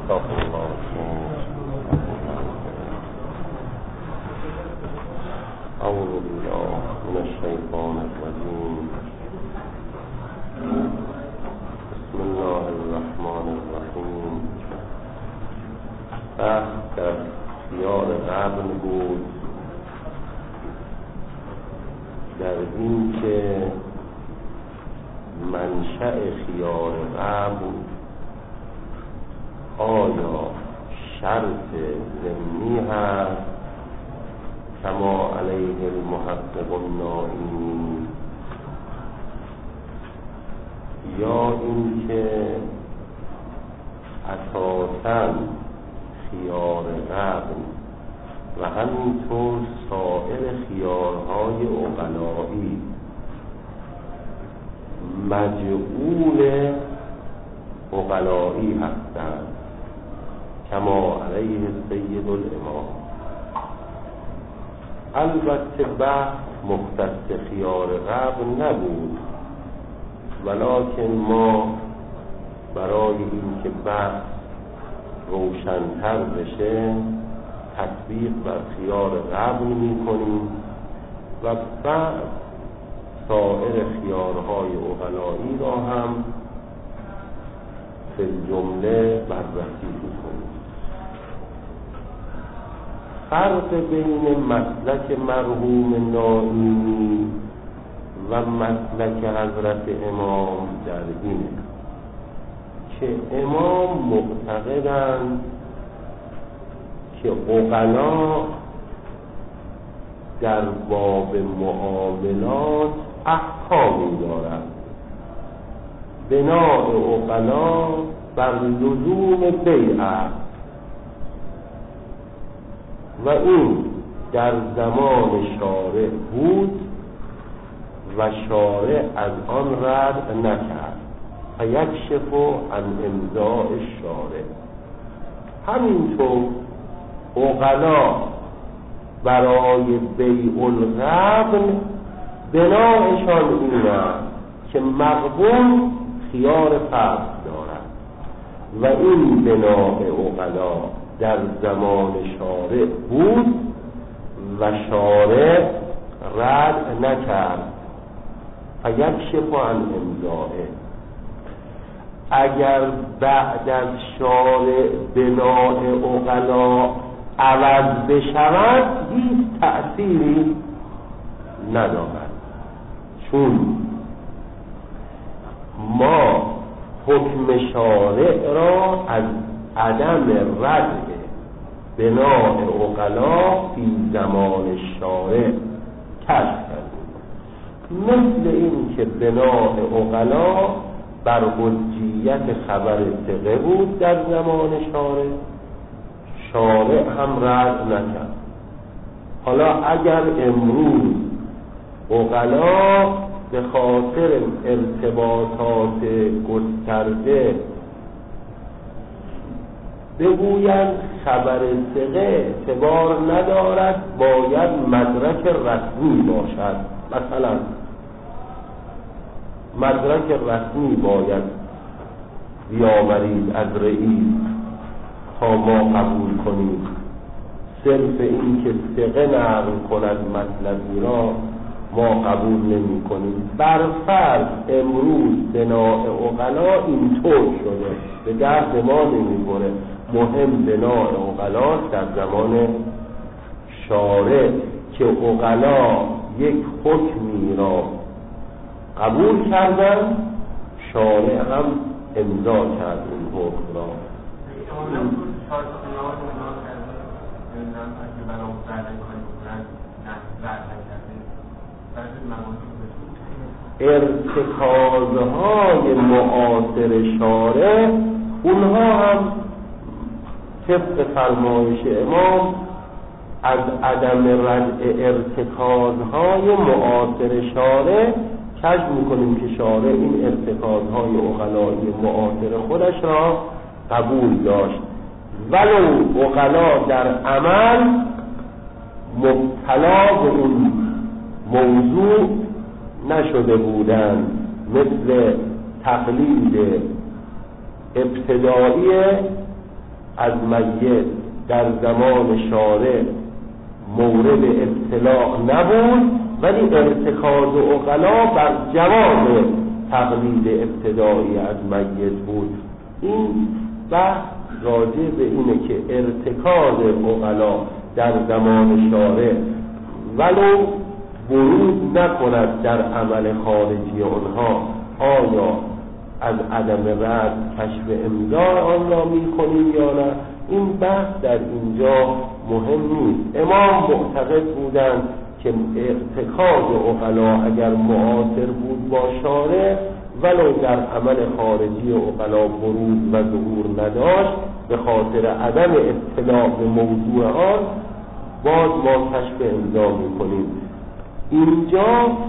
استغفر الله. اعوذ بالله من الشیطان الرجیم. بسم الله الرحمن الرحیم. بحث در خیار قبل بود، در این که منشأ خیار قبل آیا شرط ضمنی هست کما علیه المحقق النائمی، یا اینکه اساساً خیار قبل و همینطور سایر خیارهای عقلایی مجعول عقلایی هستند کما علیه سید الامام. البته بحث مختص خیار قبل نبود، ولکن ما برای اینکه بحث روشن‌تر بشه تطبیق بر خیار قبل می‌کنیم و بعد سایر خیارهای عقلایی را هم فی الجمله بررسی می‌کنیم. فرق بین مسلک مرحوم نائینی و مسلک حضرت امام در اینه که امام معتقدند که عقلا در باب معاملات احکامی دارند، بناء عقلا بر لزوم بیع و این در زمان شارع بود و شارع از آن رد نکرد و یکشف عن امضاء شارع. همینطور عقلا برای بیع القبل بناءشان این است که مقبول خیار فرض دارد و این بناء عقلا در زمان شارع بود و شارع رد نکرد فیکشف عن امضائه. اگر بعد از شارع بناء عقلا عوض بشود هیچ تأثیری ندارد، چون ما حکم شارع را از عدم رد بناء عقلا فی زمان شارع کشف کردیم، مثل این که بناء عقلا بر حجیت خبر ثقه بود در زمان شارع، شارع هم رد نکرد. حالا اگر امروز عقلا به خاطر ارتباطات گسترده بگویند خبر ثقه اعتبار ندارد، باید مدرک رسمی باشد، مثلا مدرک رسمی باید بیاورید از رئیس تا ما قبول کنیم، صرف این که ثقه نقل کند مطلبی را ما قبول نمی کنیم. برفرض امروز بناء عقلا اینطور شده، به درد ما نمی‌خوره، مهم بناء عقلا در زمان شارع که عقلا یک حکمی را قبول کردن، شارع هم امضا کرد این حکم را. ارتکازهای معاصر شارع اونها هم طبق فرمایش امام از عدم رد ارتکازهای معاصر شارع کشف میکنیم که شارع این ارتکازهای عقلایی معاصر خودش را قبول داشت، ولو عقلا در عمل مبتلا به اون موضوع نشده بودند، مثل تقلید ابتدایی از میت در زمان شارع مورد ابتلاع نبود، ولی ارتکاز عقلا بر جواز تقلید ابتدایی از میت بود. این بحث راجع به اینه که ارتکاز عقلا در زمان شارع ولو ورود نکند در عمل خارجی آنها، آیا از عدم رد کشف امضای آن را می‌کنیم یا نه، این بحث در اینجا مهم نیست. امام معتقد بودند که ارتکاز عقلا اگر معاصر بود با شارع ولو در عمل خارجی عقلا ورود و ظهور نداشت، به خاطر عدم اطلاع به موضوع آن باز ما کشف امضا می‌کنیم. اینجا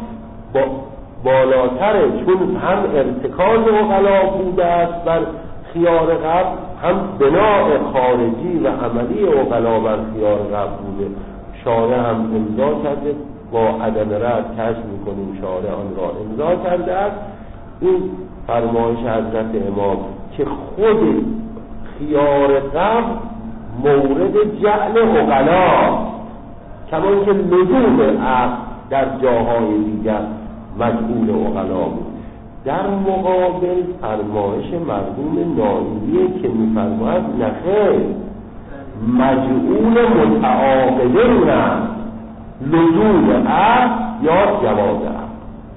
بالاتره، چون هم ارتکاز عقلا بوده است بر خیار قبل، هم بناء خارجی و عملی عقلا بر خیار قبل بوده. شارع هم امضا کرده، با عدم رد کشف میکنیم شارع آن را امضا کرده است. این فرمایش حضرت امام که خود خیار قبل مورد جعل عقلا، کمان که لزوم عقل در جاهای دیگر مجعول عقلا بود. در مقابل فرمایش مرحوم نائینیه که می‌فرماید نخیر، مجعول متعاقدین است، لزوم عقل یا جواز عقل.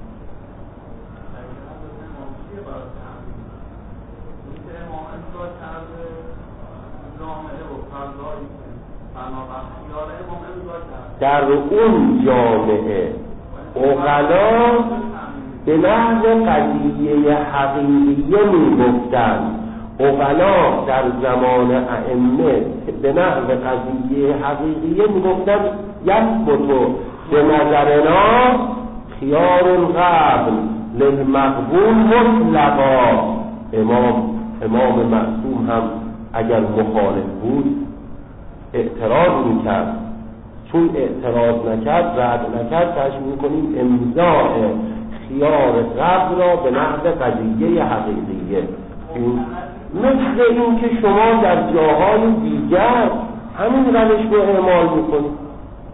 در اون جامعه عقلا به نحو قضیه حقیقیه میگفتند. عقلا در زمان ائمه به نحو قضیه حقیقیه میگفتند یثبت به نظرنا خیار القبل للمقبول مطلقا. امام معصوم هم اگر مخالف بود اعتراض میکرد، چون اعتراض نکرد، رد نکرد، تشمیل میکنیم امضاء خیار قبل را به نحو قضیه حقیقیه. مثل این که شما در جاهای دیگر همین روش رو اعمال میکنید.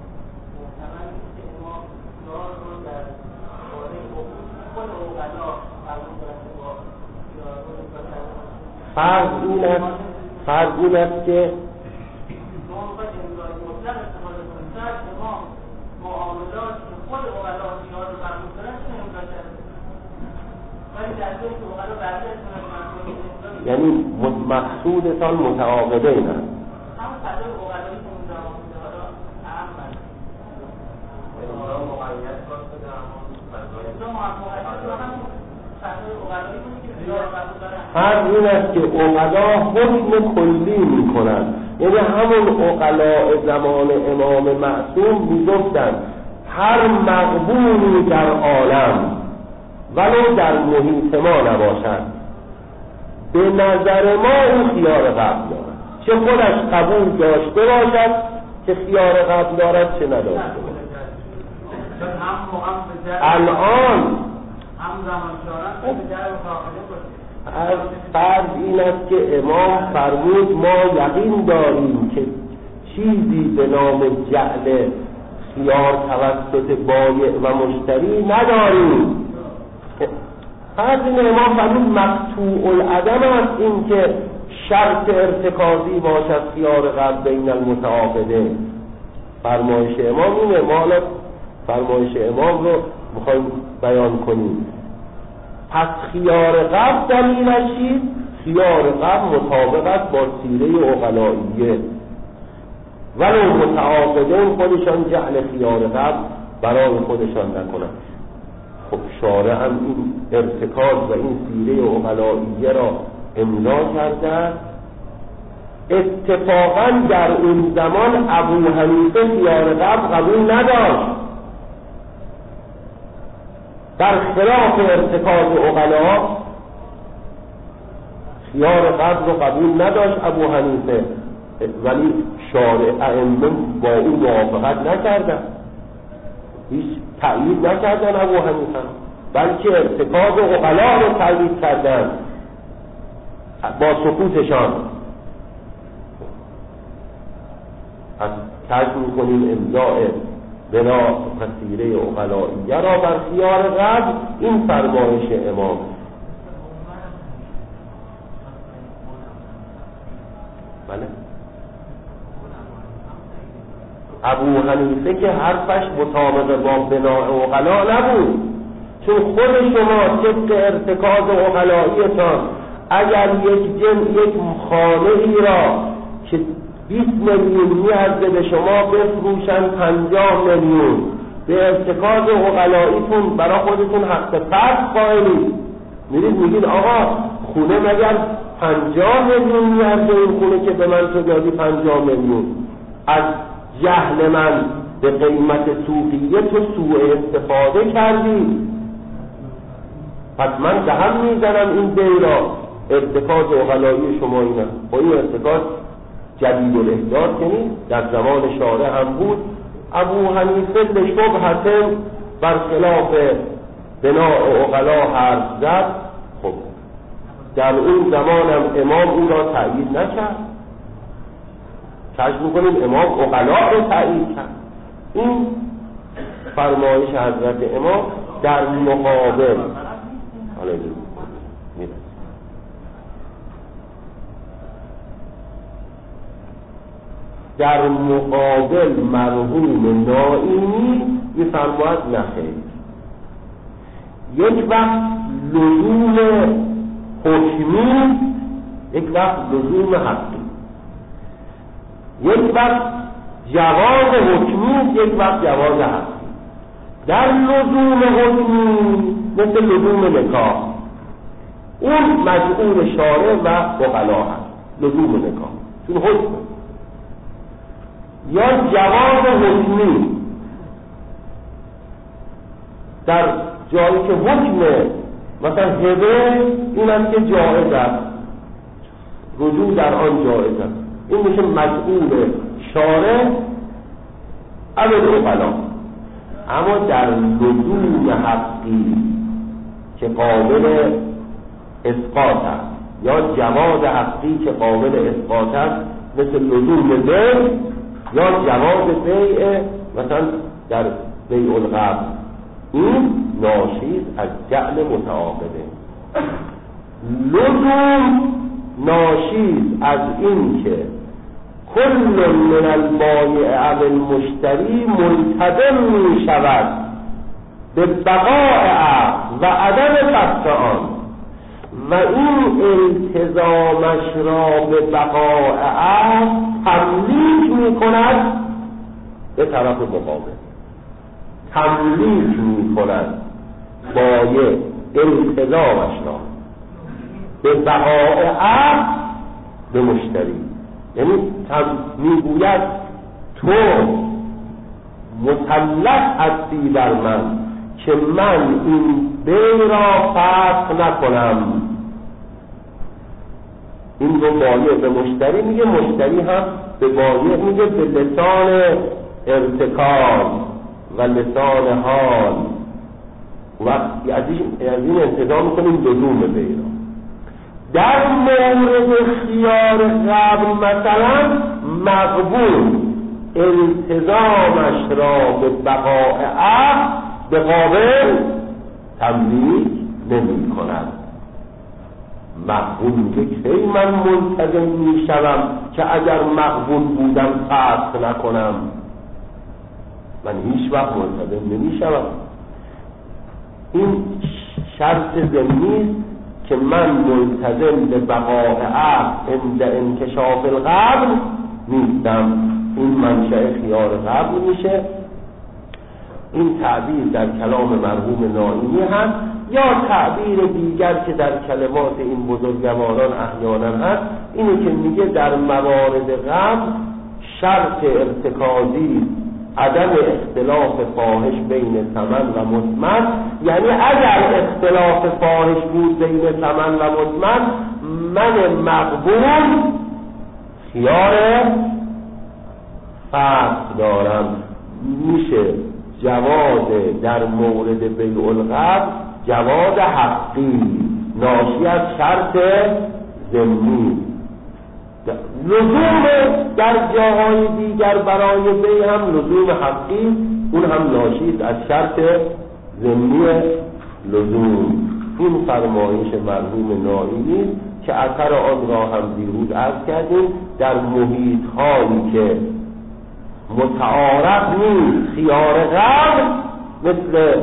فرض این است که یعنی مقصودتان متعاقبه این است. فرض این است که عقلا حکم کلی می کنند، یعنی همون عقلاء زمان امام معصوم می گفتند هر مقبولی در عالم ولو در محیط ما نباشد به نظر ما اون خیار قبل دارد، چه خودش قبول داشته باشد که خیار قبل دارد چه نداشته باشد. الان فرض این است که امام فرمود ما یقین داریم که چیزی به نام جعل خیار توسط بایع و مشتری نداریم. فرض این امام فرمود مقطوع العدم است این که شرط ارتکازی باشد خیار قبل بین المتعاقده. فرمایش امام اینه، ما فرمایش امام رو میخوایم بیان کنیم. پس خیار قبل دلیلش چیست؟ خیار قبل مطابقت با سیره عقلائیه، ولو متعاقدین خودشان جعل خیار قبل برای خودشان نکنند. خب شارع هم این ارتکاز و این سیره عقلائیه را امضا کرده. اتفاقا در اون زمان ابو حنیفه خیار قبل قبول نداشت، در خلاف ارتکاز عقلا خیار قبل رو قبول نداشت ابو حنیفه، ولی شارع ائمه با او موافقت نکردن، هیچ تأیید نکردن ابو حنیفه، بلکه ارتکاز عقلا رو تأیید کردن با سکوتشان. پس سعی میکنیم امضاء بنا قصیره عقلائیه را بر خیار قبل. این فرمایش امام. بله، ابو حنیفه که حرفش مطابق با بناء عقلا نبود، چون خود شما طبق ارتکاز عقلاییتان اگر یک خانه ای را که 20 میلیون میارزه به شما بفروشن 50 میلیون، به ارتکاز عقلاییتون برای خودتون حق فرض قائلید، میرید میگید آقا خونه مگر 50 میلیون میارزه این خونه که به من تو دادی 50 میلیون، از جهل من به قیمت سوقیه تو سوء استفاده کردی، پس من دهم میزنم این دی را. ارتکاز عقلایی شما اینه. با این ارتکاز جدید الاحداث که نیست، در زمان شارع هم بود. ابو حنیفه لشبهة برخلاف بناء عقلا حرف زد. خب در اون زمانم امام او را تأیید نکرد. کشف میکنیم امام عقلا را تأیید کرد. این فرمایش حضرت امام در مقابل در مقابل مرحوم نائینی میفرماید نخیر. یک وقت لزوم حکمی، یک وقت لزوم حقی، یک وقت جواز حکمی، یک وقت جواز حقی. در لزوم حکمی مثل لزوم نکاح، اون مجعول شارع و عقلا هست، لزوم نکاح چون حکم. یا جواز حکمی، در جایی که حکم مثلا هبه این است که جایز است، رجوع در آن جایز است، این میشه مجعول شارع او عقلا. اما در لزوم حقی که قابل اسقاط است یا جواز حقی که قابل اسقاط است، مثل لزوم بیع یا جواز بیع، مثلا در بیع القبض، این ناشی از جعل متعاقبه. لزوم ناشی از این که کل من البایع و المشتری ملتزم می شود به بقاء عقد و عدم فسخ آن، و این التزامش را به بقاء عقد تملیک می کند به طرف مقابل. تملیک می کند بایع التزامش را به بقاء عقد به مشتری، یعنی میگوید تو مسلط هستی بر من که من این بی را فسخ نکنم. این رو بایع به مشتری میگه، مشتری هم به بایع میگه به لسان ارتکاب و لسان حال. وقتی از این انتظام میکنیم لزوم بی را. در مورد خیار قبل مثلا مقبول التزامش را به بقاء عقد به قابل تملیک نمی کند. مقبول میگه که من ملتزم می شوم که اگر مقبول بودم فسخ نکنم، من هیچ وقت ملتزم نمی شوم. این شرط ضمنی که من ملتزم به بقاء عقد عند انکشاف القبل نیستم. این منشأ خیار قبل میشه. این تعبیر در کلام مرحوم نائینی هست، یا تعبیر دیگر که در کلمات این بزرگواران احیانا هست، اینه که میگه در موارد قبل شرط ارتکازی عدم اختلاف فاحش بین ثمن و مثمن، یعنی اگر اختلاف فاحش بود بین ثمن و مثمن، من مقبول خیار فسخ دارم. میشه جواز در مورد بیع القبض جواز حقی ناشی از شرط ضمنی. لزوم در جاهای دیگر برای بی هم لزوم حقی، اون هم ناشی از شرط ضمنی لزوم. این فرمایش مرحوم نائینی که اثر آن را هم دیروز عرض کردیم، در محیط هایی که متعارف نیست خیار غرب، مثل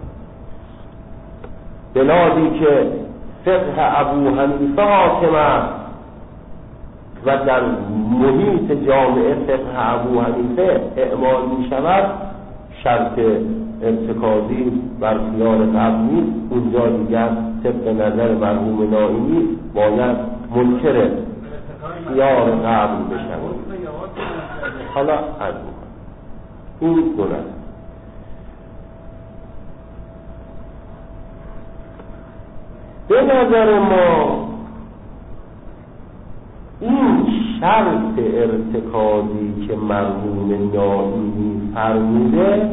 بلادی که فقه ابو حنیفه حاکم است و در محیط جامعه فقه ابو حنیفه اعمال می شود، شرط ارتکازی بر خیار غرب نیست. اونجا دیگر طبق نظر مرحوم نائینی باید منکر خیار غرب بشود. حالا عرض این دو نظر. به نظر ما این شرط ارتکازی که مرحوم نائینی فرموده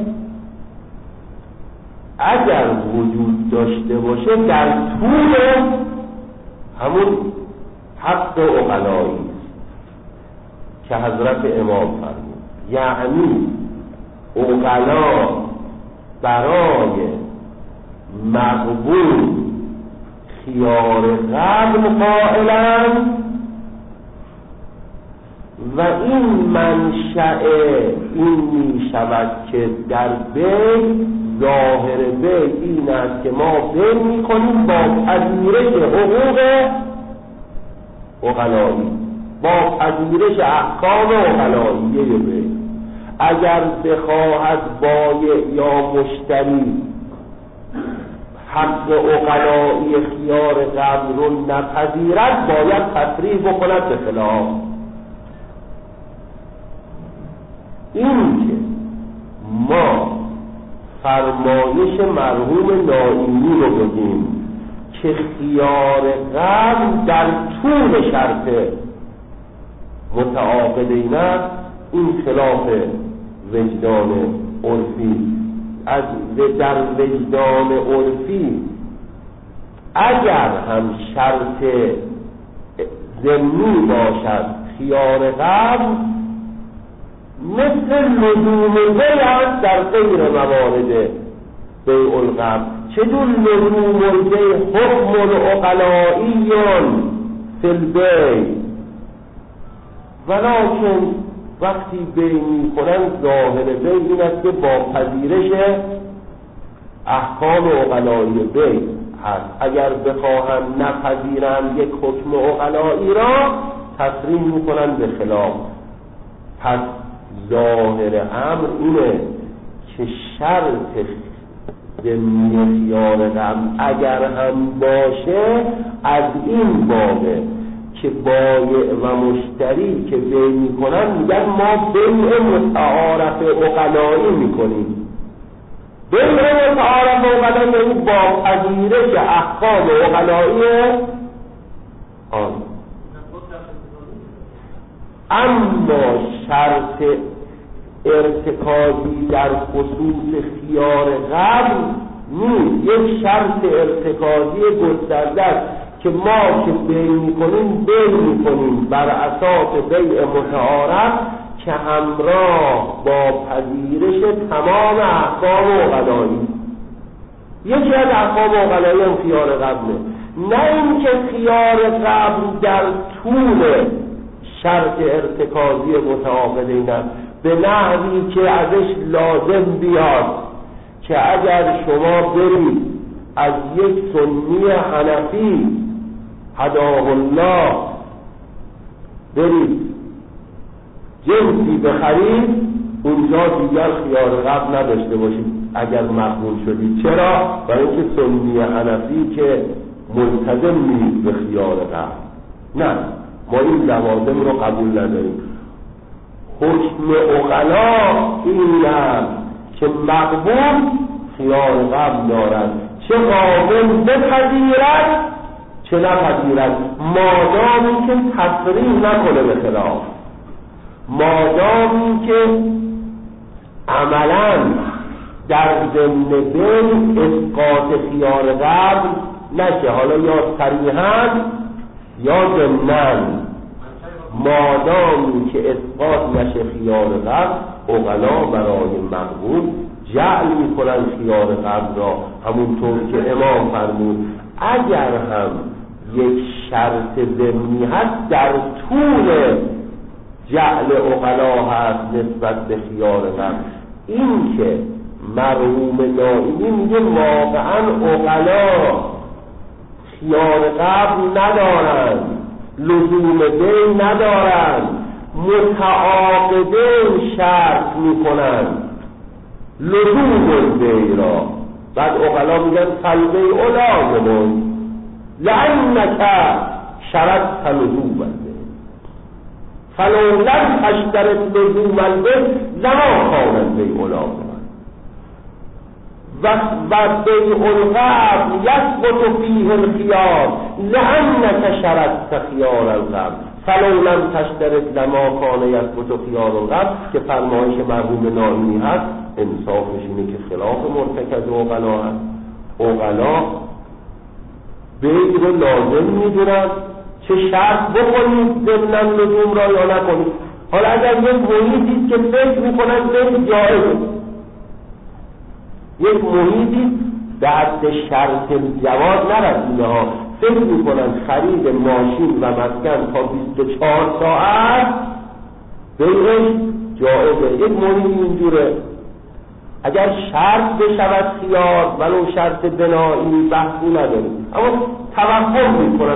اگر وجود داشته باشه در طول همون حق عقلایی که حضرت امام فرمود، یعنی عقلا برای مقبول خیار قبل قائلند و این منشأ این می شود که در بی ظاهر بی این است که ما بی می کنیم با پذیرش حقوق عقلایی، با پذیرش احکام عقلاییه بی. اگر بخواهد بایع یا مشتری حق عقلایی خیار قبل رو نپذیرد، باید تصریح بکند به خلاف. این که ما فرمایش مرحوم نائینی رو بگیم که خیار قبل در طول شرط متعاقدین است، این خلاف وجدان عرفی. از در وجدان عرفی اگر هم شرط ضمنی باشد خیار قبل، مثل لزوم بی است در غیر موارد بیع القبل. چجور لزوم بی حکم العقلایی فی البیع، ولکن وقتی بی می کنند ظاهر بی این است که با پذیرش احکام عقلایی بی هست. اگر بخواهند نپذیرند یک حکم عقلایی را، تصریح می کنند به خلاف. پس ظاهر امر اینه که شرط ضمنی خیار قبل اگر هم باشه، از این بابه که بایع و مشتری که بیع میکنن میگن ما بیع متعارف عقلایی میکنیم. بیع متعارف عقلایی یعنی با پذیرش احکام عقلایی آن. اما شرط ارتکازی در خصوص خیار قبل نیست، یک شرط ارتکازی گسترده است که ما که بیع میکنیم بیع میکنیم بر اساس بیع متعارف که همراه با پذیرش تمام احکام عقلایی. یکی از احکام عقلایی هم خیار قبله، نه اینکه خیار قبل در طول شرط ارتکازی متعاقدین است به نحوی که ازش لازم بیاد که اگر شما برید از یک سنی حنفی هداه الله برید جنسی بخرید، اونجا دیگر خیار قبل نداشته باشید اگر مقبول شدید. چرا؟ برای اینکه سنی حنفی که ملتزم نیست به خیار قبل. نه، ما این لوازم رو قبول نداریم. حکم عقلا این است که مقبول خیار قبل دارد، چه قابل بپذیرد چه نپذیرد، مادامی که تصریح نکنه به خلاف، مادامی که عملا در ضمن بین اسقاط خیار قبل نشه، حالا یا صریحاً یا ضمناً. مادامی که اثبات نشه خیار قبل، عقلا برای مقبول جعل میکنن خیار قبل را، همونطور که امام فرمود اگر هم یک شرط ضمنی هست در طول جعل عقلا هست نسبت به خیار قبل. این که مرحوم نائینی میگه واقعا عقلا خیار قبل ندارند، لزوم دی ندارند، متعاقدین شرط میکنند لزوم دی را. بعد عقلا میگن فالبیع لازم لأنک شرطت لزوم البیع فلو لم تشترط لزوم البیع لما کان البیع لازما و بیع القبل یثبت فیه الخیار لأنک شرطت خیار القبل فلو لم تشترط لما کان یثبت خیار القبل، که فرمایش مرحوم نائینی هست. انصافش اینه که خلاف مرتکز عقلا هست. عقلا بیع رو لازم میدونن، چه شرط بکنید ضمن لزوم را یا نکنید. حالا اگر یک محیطی که فکر میکنن بیع جایزه، یک محیطی به حد شرط جواز نرسیده ها، فکر میکنن خرید ماشین و مسکن تا 24 ساعت بیعش جایزه، یک محیطی اینجوره. اگر شرط بشود خیار ولو شرط بنایی بحثی نداریم، اما توهم میکنن،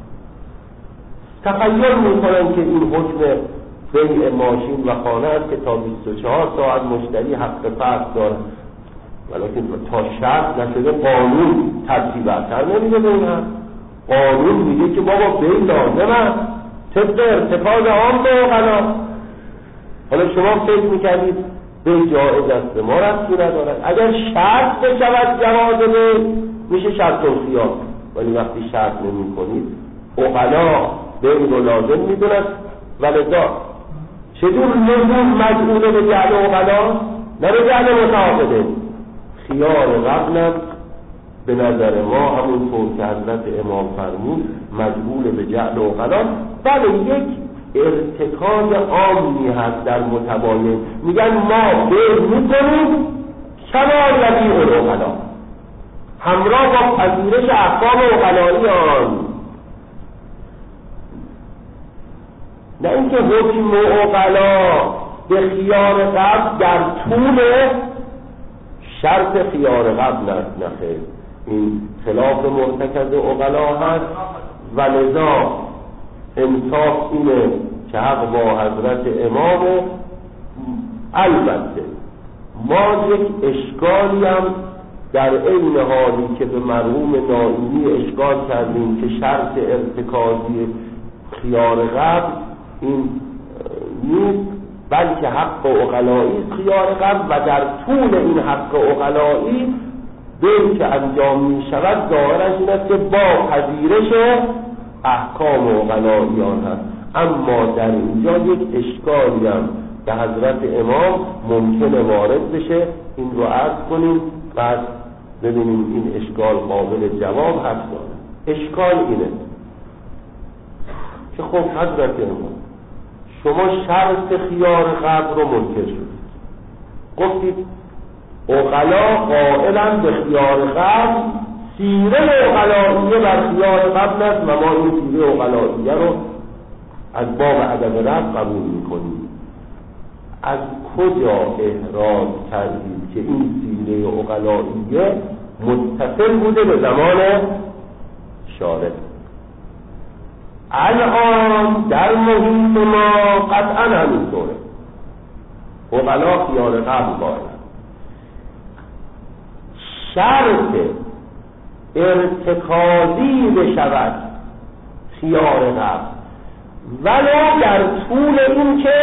تخیل میکنن که این حکم بیع ماشین و خانه است که تا 24 ساعت مشتری حق فرض داره، ولیکن تا شرط نشده قانون ترتیب اثر نمیده به این. قانون میگه که بابا بیع لازم است طبق ارتکاز عام به عقلا. حالا شما فکر میکردید بیع جایز است، ما ربطی ندارد. اگر شرط بشود جواز بیع میشه شرط الخیار، ولی وقتی شرط نمی کنید عقلا بیع رو لازم میدونست. ولذا چطور لزوم مجعوله به جعل عقلا نه به جعل متعاقده؟ خیار قبلم به نظر ما همونطور که حضرت امام فرمود مجبور به جعل عقلا. بله یک ارتکاز عامی هست در متباین، میگن ما بیع میکنیم کما یبیع العقلا، همراه با پذیرش احکام عقلایی آن، نه اینکه حکم عقلا به خیار قبل در طول شرط خیار قبل است. نخیر، این خلاف مرتکز عقلا هست. ولذا انصاف اینه که حق با حضرت امامه. البته ما یک اشکالی هم در این حالی که به مرحوم نائینی اشکال کردیم که شرط ارتکازی خیار قبل این نیست، بلکه حق عقلایی خیار قبل و در طول این حق عقلایی بیع که انجام می شود ظاهرش این است که با پذیرش احکام عقلاییان هست. اما در اینجا یک اشکالی هم به حضرت امام ممکنه وارد بشه، این رو عرض کنیم بعد ببینیم این اشکال قابل جواب هست. اشکال اینه که خب حضرت امام شما شرط خیار قبل رو منکر شدید، گفتید عقلا قائلن به خیار قبل، سیره عقلاییه بر خیار قبل است و ما این سیره عقلاییه رو از باب ادب رفع قبول میکنیم. از کجا احراز کردید که این سیره عقلاییه متصل بوده به زمان شارع؟ الان در محیط ما قطعا همینطوره، عقلا خیار قبل قائلن. شرط ارتکازی بشود خیار قبل ولو در طول این که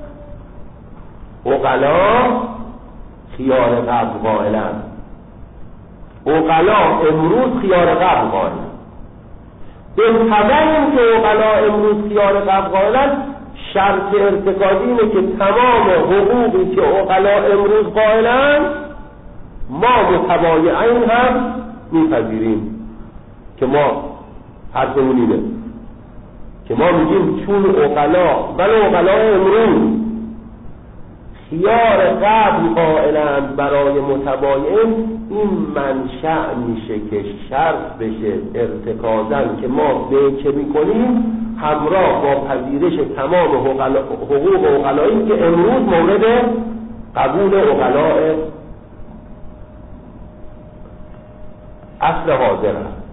عقلا خیار قبل قائلن. عقلا امروز خیار قبل قائلن، به طبع این که عقلا امروز خیار قبل قائلن، شرط ارتکازی اینه که تمام حقوقی که عقلا امروز قائلن ما متبایعین هم میپذیریم، که ما حرفمون اینه که ما میگیم چون عقلای امروز خیار قبل قائلند برای متباین، این منشأ میشه که شرط بشه ارتکازن که ما به چه میکنیم همراه با پذیرش تمام حقوق عقلایی که امروز مورد قبول عقلاء اصل حاضر است.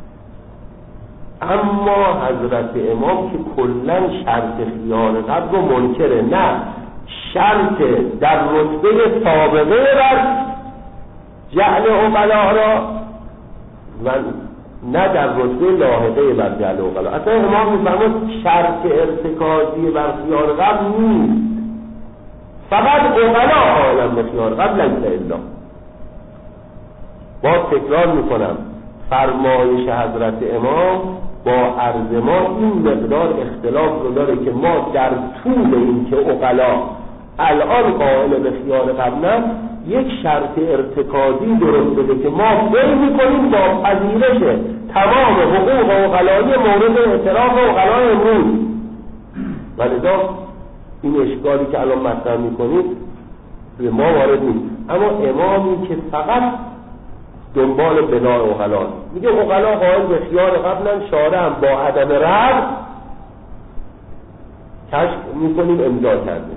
اما حضرت امام که کلن شرط خیار قبل رو منکره، نه شرط در رتبه سابقه بر جعل عقلا را و نه در رتبه لاحقه بر جعل عقلا. اصلا امام میفرمود شرط ارتکازی بر خیار قبل نیست، فقط عقلا قائلن به خیار قبل ليس الا. باز تکرار میکنم فرمایش حضرت امام با عرض ما این مقدار اختلاف رو داره که ما در طول این که عقلا الان قائل به خیار قبلن یک شرط ارتکازی درست بده که ما بی میکنیم با پذیرش تمام حقوق عقلایی مورد اعتراف عقلای امروز. ولذا این اشکالی که الان مطرح میکنید به ما وارد نیست. اما امامی که فقط دنبال بنای عقلاست، میگه عقلا قائل به خیار قبلن، شارع هم با عدم رد کشف میکنیم امضا کردیم.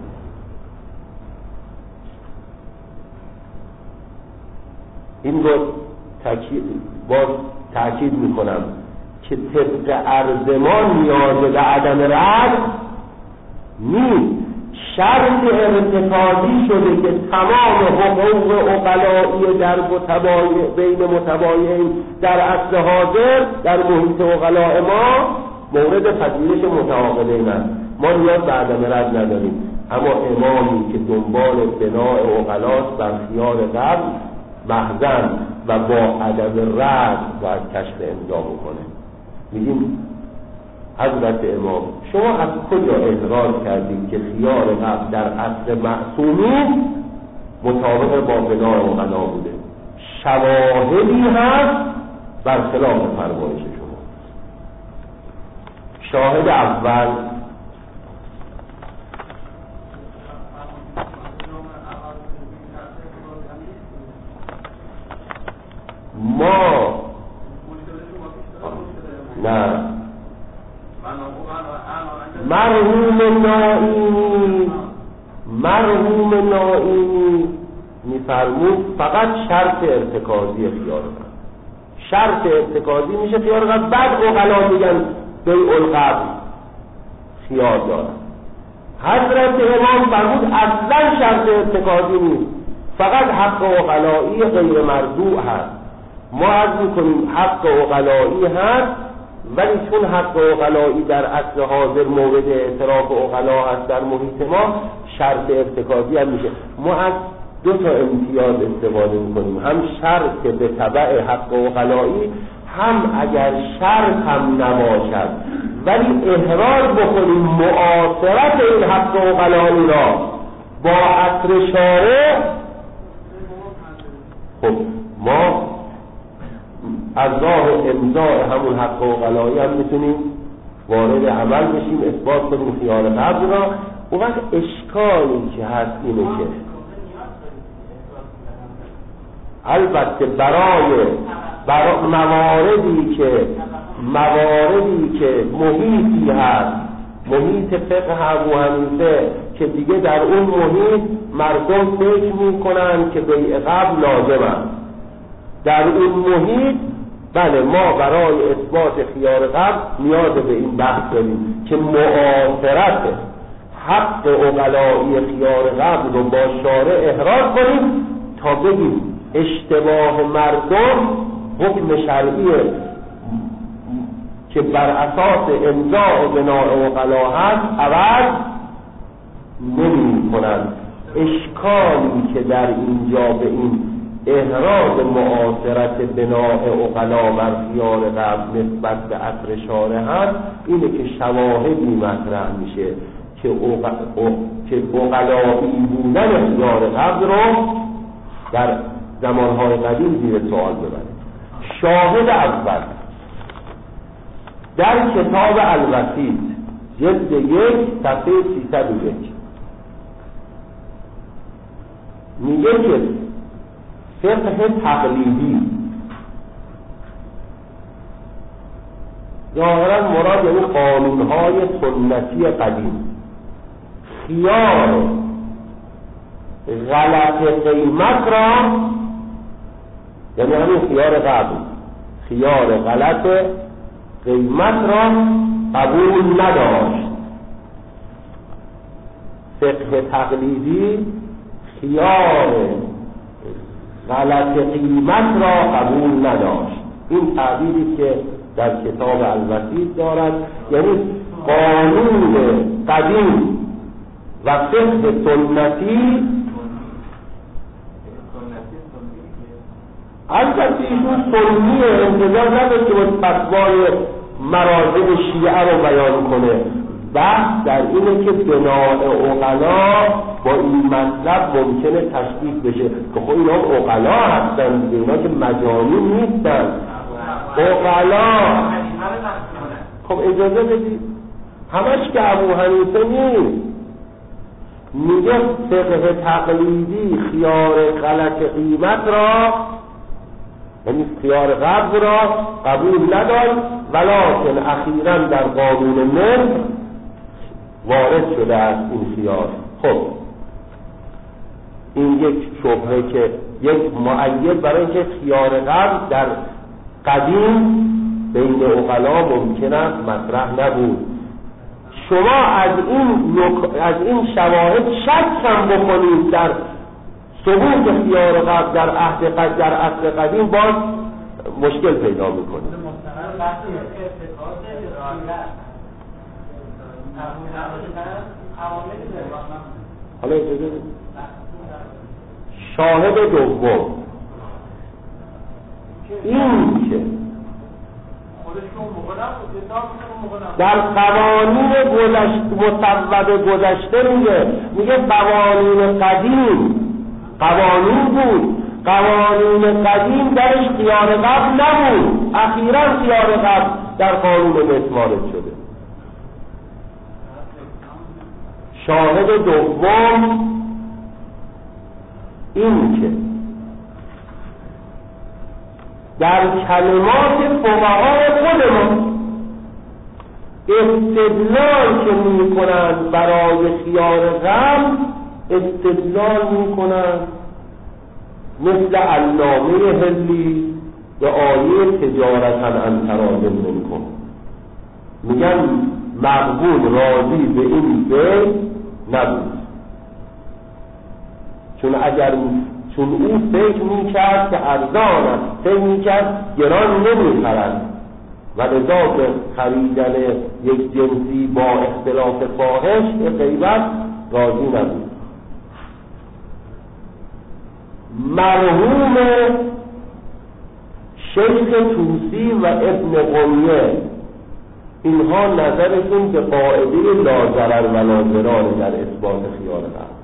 این رو باز تأکید میکنم که طبق عرض ما نیاز به عدم رد نیست، شرط ارتکازی شده که تمام حقوق عقلایی در بین متباین در اصل حاضر در محیط عقلاء ما مورد پذیرش متعاقدین است، ما نیاز به عدم رد نداریم. اما امامی که دنبال بنای عقلاست بر خیار قبل محضن و با عدم رد باید کشف امضا بکنه. میگیم حضرت امام شما از کجا اعتراض کردید که خیار قبل در اصل معصومی مطابق با بنای عقلا بوده؟ شواهدی هست بر خلاف فرمایش شما. شاهد اول ما نه مرحوم نائینی میفرمود فقط شرط ارتکازی خیار قبل. شرط ارتکازی میشه خیار قبل، بعد عقلا میگن بیع القبل خیار دارن. حضرت امام فرمود اصلا شرط ارتکازی نیست، فقط حق عقلایی غیر مرجوع هست. ما عرض میکنیم حق عقلایی هست، ولی چون حق عقلایی در اصل حاضر مورد اعتراف عقلا هست در محیط ما، شرط ارتکازی هم میشه. ما از دو تا امتیاز استفاده میکنیم، هم شرط به تبع حق عقلایی، هم اگر شرط هم نباشد ولی احراز بکنیم معاصرت این حق عقلایی را با عصر شارع. خب ما از راه امضاء همون حق عقلایی هم میتونیم وارد عمل بشیم، اثبات کنیم خیار قبل را. اون وقت اشکالی که هست اینه که البته برای مواردی که محیطی هست، محیط فقه ابو حنیفه که دیگه در اون محیط مردم فکر میکنن که بیع قبل لازم است، در اون محیط بله ما برای اثبات خیار قبل نیاز به این بحث داریم که معاصرت حق عقلایی خیار قبل رو با شارع احراز کنیم تا بگیم اشتباه مردم حکم شرعیه که بر اساس امضاء و بناء عقلا هست عوض نمی کنند. اشکالی که در اینجا به این احراز معاصرت بناء عقلا بر خیار قبل نسبت به عصر شارع هست اینه که شواهدی مطرح میشه که عقلایی بودن خیار قبل رو در زمانهای قدیم زیر سوال ببرید. شاهد اول در کتاب الوسیط جلد 1 صفحه 301 میگه که فقه تقلیدی ظاهرا مراد یعنی قانونهای سنتی قدیم، خیار غلط قیمت را، یعنی همین خیار قبل، خیار غلط قیمت را قبول نداشت. فقه تقلیدی خیار غلط قیمت را قبول نداشت. این تعبیری که در کتاب الوسیط دارد، یعنی قانون قدیم و فقه سنتی. البته ایشون سنیه، انتظار نداشت که فتوای مراجع شیعه رو بیان کنه. بحث در اینه که بناء عقلا با این مطلب ممکنه تشکیک بشه که خب اینا عقلا هستن دیگه، اینا که مجانین نیستن، عقلا. خب اجازه بدید، همش که ابو حنیفه نیست. میگه فقه تقلیدی خیار غلط قیمت را، یعنی خیار قبل را قبول نداشت، ولکن اخیراً در قانون ملک وارد شده است این خیار. خب این یک شبهه که یک مؤید برای اینکه خیار قبل در قدیم بین عقلا ممکن است مطرح نبود. شما از این شواهد شک هم بکنید در ثبوت خیار قبل در عصر قدیم، باز مشکل پیدا میکنید. حالا اجازه شاهد دوم این که در قوانین مصوب گذشته میگه قوانین قدیم قوانین بود، قوانین قدیم درش خیار قبل نبود، اخیراً خیار قبل در قانون مصر وارد شده. شاهد دوم این که در کلمات فقهای خودمون استدلال که میکنند برای خیار قبل، استدلال میکنند مثل علامه هلی به آیه تجارتا عن تراض منکم، میگن مقبول راضی به این بیع نبود، چون او فکر میکرد که ارزان است، فکر میکرد گران نمیخرد و لذا به خریدن یک جنسی با اختلاف فاحش غیبت راضی نبود. مرحوم شیخ طوسی و ابن قمیه اینها نظرشون به قاعده لا ضرر و لا ضرار در اثبات خیار قبل،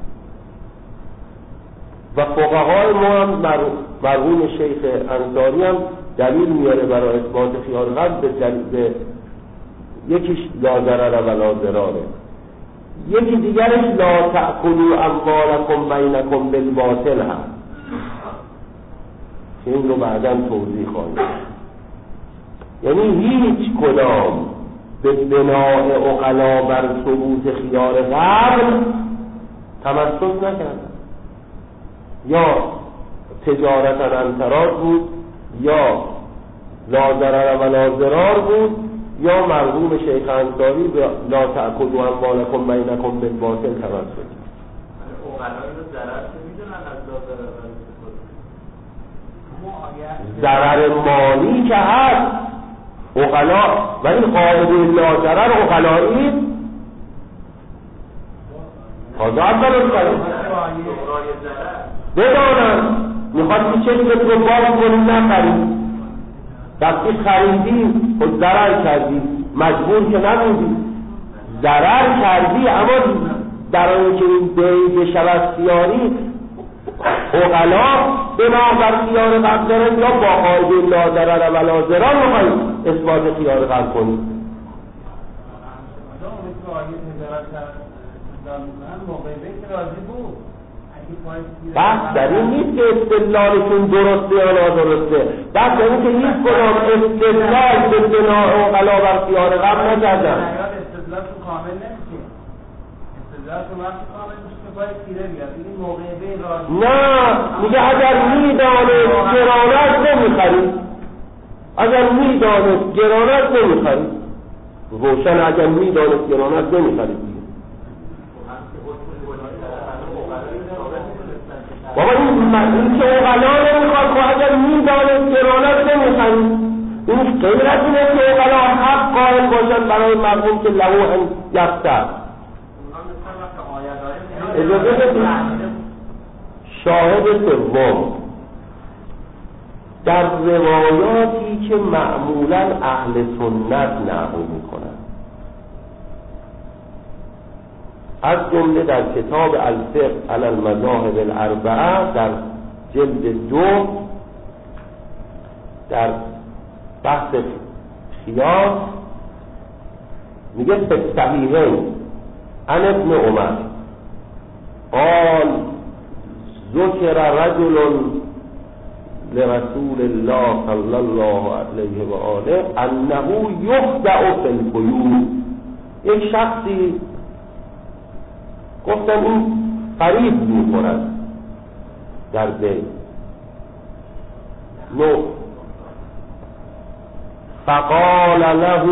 و فقهای ما هم مرحوم شیخ انصاری هم دلیل میاره برای اثبات خیار قبل به یکیش لا ضرر و لا ضراره، یکی دیگرش لا تأکلوا اموالکم بینکم بالباطل هست که این رو بعداً توضیح خواهیم. یعنی هیچ کدام به بناء عقلا بر ثبوت خیار قبل تمسک نکردن، یا تجارتا عن تراض بود، یا لا ضرر و لا ضرار بود، یا مرحوم شیخ انصاری به لا تأکلوا اموالکم بینکم بالباطل تمسک. عقلای رو ضرر که میدونن از لا ضرر ضرر مالی که هست عقلا، ولی قاعده لا ضرر عقلایی تازه اول کنیم بدانم میخواد که چه رو باز کنیم نخریم، وقتی خریدی خود ضرر کردی، مجبور که نبودی، ضرر کردی، اما برای اینکه این بیع بشود خیاری عقلا بنابر خیار قبل دارن، یا با قاعده لا ضرر و لا ضرار میخوایم اثبات خیار قبل کنیم. اون که آیه تجارت کردن موقعی که راضی بود. بحث در این نیست که استدلالشون درسته یا نادرسته، بحث در این که هیچ کدام استدلال به بناء عقلا بر خیار قبل نکردن. استدلالشون کامل نمیشه، استدلالشون وقتی کامل میشه که باید تیره بیاد. این موقعی راضی نه، میگه اگر میدانست گرانت نمیخرید، اگر میدانست گرانت نمیخرید، روشن اگر میدانست گرانت نمیخرید. بابا این که اقلا نمیخواد، خب اگر میدانست گرانت نمیخرید. این غیر از اینه که اقلا حق قائل باشن برای مردم که لهو ان یفتر. اجازه بدید شاهد سوم در روایاتی که معمولا اهل سنت نقل میکنند، از جمله در کتاب الفقه علی المذاهب الاربعه در جلد 2 در بحث خیار میگه فی الصحیحین عن ابن عمر قال ذکر رجل لرسول الله صلی الله علیه و آله انه یخدع فی البیوع. یک شخصی گفتن این فریب می‌خورد در بیت. نو فقال له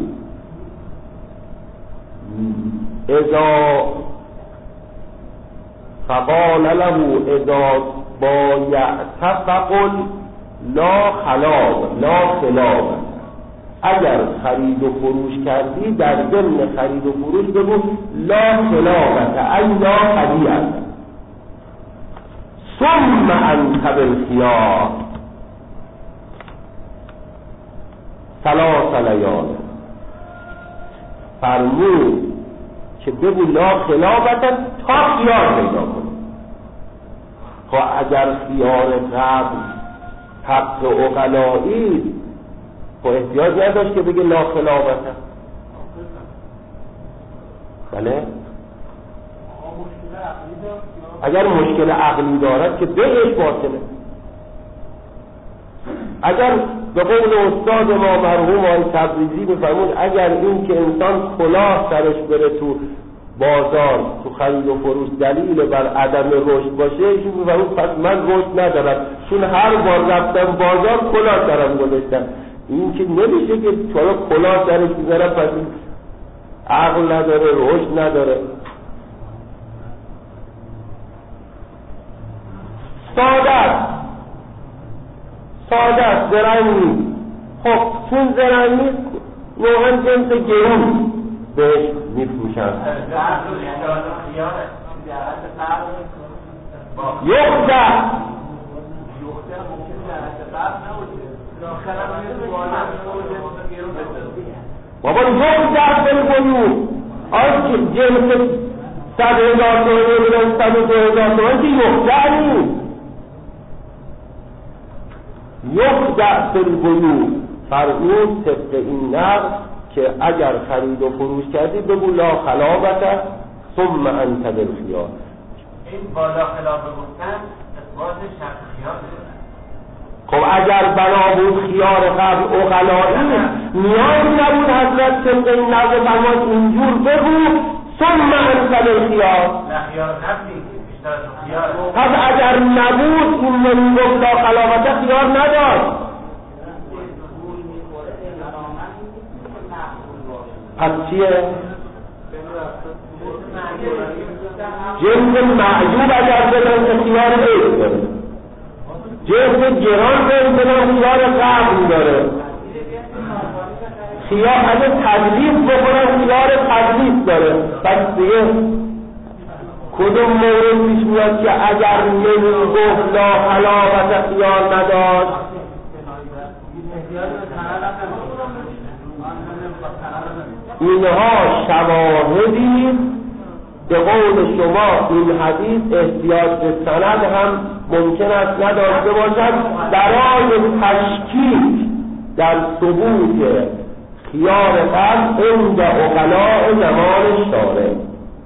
اذا بایعت فقل لا خلاب. اگر خرید و فروش کردی در ضمن خرید و فروش بگو لا خلابت ای لا خلیت ثم انت بالخیار 3 لیال. فرمود که بگو لا خلابت تا خیار پیدا کنی. خب اگر خیار قبل حق عقلایی خب احتیاج نداشت که بگه لا خلابت. بله؟ اگر مشکل عقلی دارد که بهش باطله. اگر به قول استاد ما مرحوم آقای تبریزی می‌فرمود اگر این که انسان کلاه سرش بره تو بازار تو خرید و فروش دلیل بر عدم رشد باشه، ایشون می‌فرمود پس من رشد ندارم، چون هر بار رفتم بازار کلاه سرم گذاشتم. این که نمیشه که چرا کلاه سرش می‌ذاره پس عقل نداره، رشد نداره. ساده زرنگ نیست. خب چون زرنگ نیست نوعا جنس گرون بهش میفروشن. یخده بابا یخده بالبیوع آنکه جنس 100,000 تومان 102,000 تومان که یخده نیست. یخدع فی البیوع فرمود طبق این نقل که اگر خرید و فروش کردی بگو لا خلابت ثم انت بالخیار. این بالا خلاف گفتن اثبات شرط خیار داره. خب اگر بنا بود خیار قبل عقلایی نیاز نبود حضرت طبق این نقل فرمود اینجور بگو ثم انت بالخیار. نه خیار قبلی پس اگر نبود این نمیگفت لا خلابت خیار نداشت. پس چیه؟ جنس معیوب اگر بدن که خیار عیب داره، جنس گران بدن خیار قبل داره. خیار اگر تدلیس بکنن خیار تدلیس داره. پس دیگه کدوم مورد پیش میاد که اگر نمیگفت لا خلابت خیار نداشت؟ اینها شواهدی به قول شما این حدیث احتیاج به سند هم ممکن است نداشته باشد برای تشکیک در ثبوت خیار قبل عند عقلاء زمان شارع.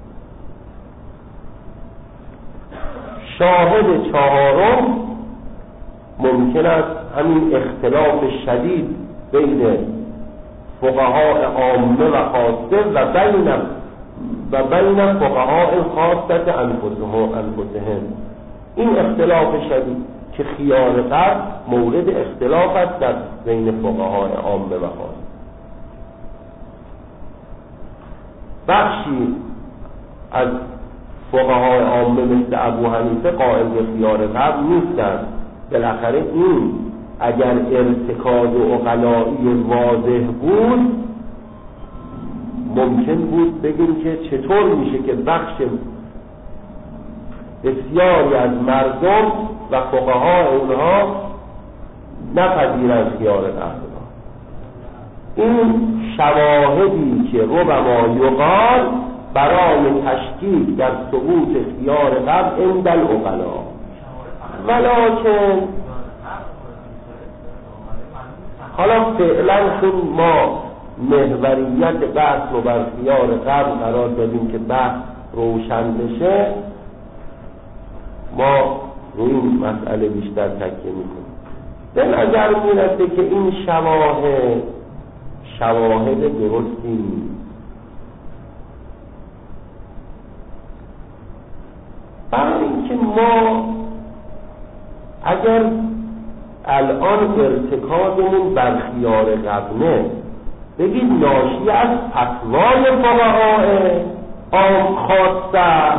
شاهد چهارم ممکن است همین اختلاف شدید بین فقهاء عامه و خاصه و بین فقهاء خاصه انفسهم. این اختلاف شدید که خیار قبل مورد اختلاف است در بین فقهاء عامه و خاصه. بخشی از فقهای عامه مثل ابو حنیفه قائل به خیار قبل نیستند. بالاخره این اگر ارتکاز عقلایی واضح بود ممکن بود بگیم که چطور میشه که بخش بسیاری از مردم و فقها اونها نپذیرند خیار قبل. این شواهدی که ربما یقال برای تشکیک در ثبوت خیار قبل عند العقلاء، ولکن حالا فعلا چون ما محوریت بحث رو بر خیار قبل قرار دادیم که بحث روشن بشه، ما روی این مسئله بیشتر تکیه میکنیم. به نظر میرسه که این شواهد درستی نیست. برای اینکه ما اگر الان ارتکازمون بر خیار قبله بگید ناشی از فتوای فقهای عام خاصه،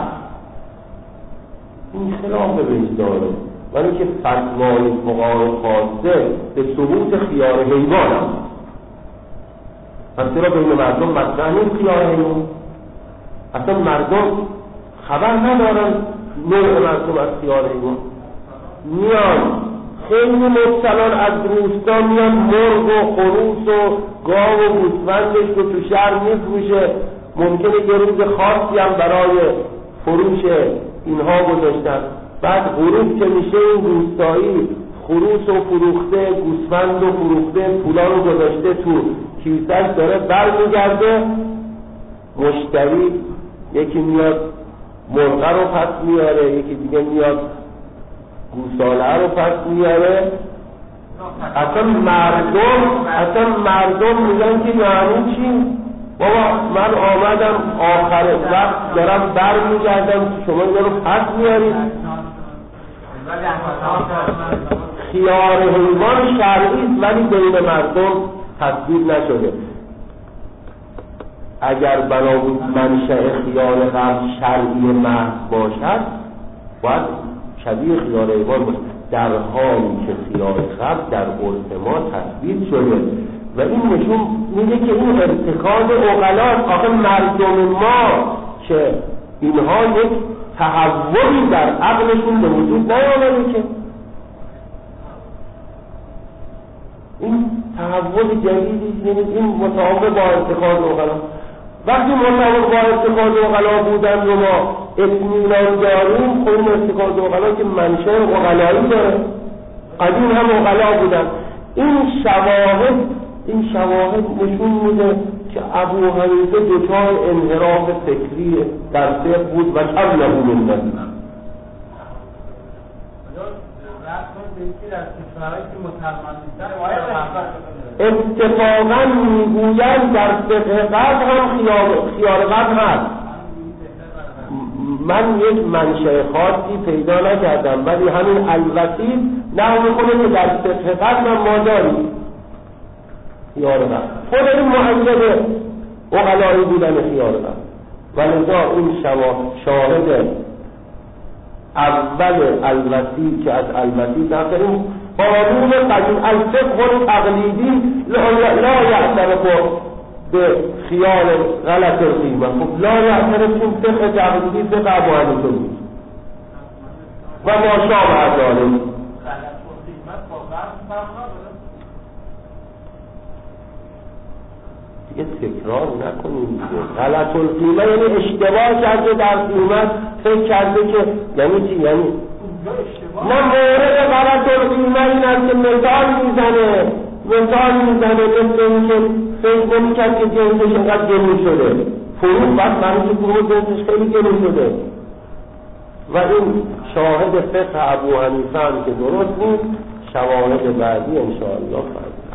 این خلاف وجه داره، ولی که فتوای فقهای خاصه به ثبوت خیار حیوان هم پس چرا بین مردم مطرح نیست خیار حیوان؟ اصلا مردم خبر ندارن نوع مردم از خیار حیوان. میان خیلی مبتلان از روستا میان مرغ و خروس و گاو و گوسفندش رو تو شهر میفروشه. ممکنه یه روز خاصی هم برای فروش اینها گذاشتن. بعد غروب که میشه این روستایی خروس و فروخته، گوسفند و فروخته، پولا رو گذاشته تو کیسه‌اش داره برمیگرده. مشتری یکی میاد مرغ رو پس میاره، یکی دیگه میاد گوساله رو پس میاره. اصلا مردم میگن که یعنی چی؟ بابا من آمدم آخر وقت دارم برمیگردم، شما اینو رو پس میارید. خیار حیوان شرعی است ولی بین مردم تصویب نشده. اگر بنابود منشأ خیار قبل شرعی محض باشد باید شبیه خیار حیوان باشه، در حالی که خیار قبل در عرف ما تصویب شده و این نشون میده که این ارتکاز عقلاست. آخه مردم ما که اینها یک تحولی در عقلشون به وجود نیامده، که این تحول جدیدی، یعنی این مطابق با ارتکاز عقلا. وقتی مطابق با ارتکاز عقلا بودن و ما اطمینان داریم، خود ارتکاز عقلا که منشأ عقلایی داره، قدیم هم عقلا بودن. این شواهد نشون میده که ابو حنیفه دچار انحراف فکری در فقه بود و کم نبود من. اتفاقا میگویند در فقه قبل هم خیار قبل هست. من یک منشأ خاصی پیدا نکردم، ولی همین الوسیط نه میکنه که در فقه قبل هم ما داریم خیار قبل. خود این معید عقلایی بودن خیار قبل، ولذا این شاهد اول الوسیط که از الوسیط نفریم قانون قدیم الفقه تقلیدی لا یعترف به خیال غلط القیمه. خب لا یعترف چون فقه تقلیدی فقه ابو حنیفه بود و ما شابه ذالک. دیگه تکرار نکنیم دیگه. غلط القیمه یعنی اشتباه کرده در قیمت، فکر کرده که یعنی چی؟ یعنی نه مورد غلط القیمه این است که مثال میزنه مثل این که فکر نمی‌کرد که جنسش اینقدر گرون شده. فروغ بس معنی که فروغ جنسش خیلی گرون شده و این شاهد فقه ابو حنیفه هم که درست بود، شواهد بعدی انشاءالله فرد